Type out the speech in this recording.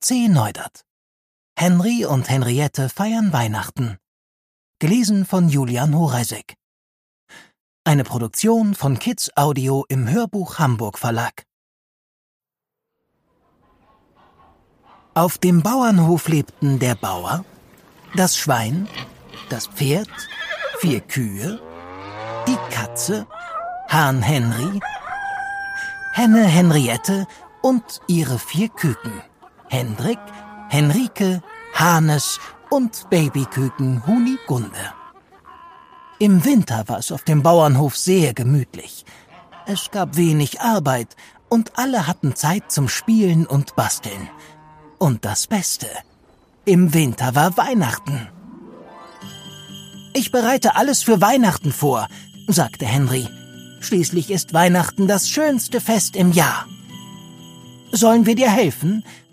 C. Neudert. Henry und Henriette feiern Weihnachten. Gelesen von Julian Horeisek. Eine Produktion von Kids Audio im Hörbuch Hamburg Verlag. Auf dem Bauernhof lebten der Bauer, das Schwein, das Pferd, 4 Kühe, die Katze, Hahn Henry, Henne Henriette und ihre 4 Küken, Hendrik, Henrike, Hannes und Babyküken Hunigunde. Im Winter war es auf dem Bauernhof sehr gemütlich. Es gab wenig Arbeit und alle hatten Zeit zum Spielen und Basteln. Und das Beste: im Winter war Weihnachten. »Ich bereite alles für Weihnachten vor«, sagte Henry. »Schließlich ist Weihnachten das schönste Fest im Jahr.« »Sollen wir dir helfen?«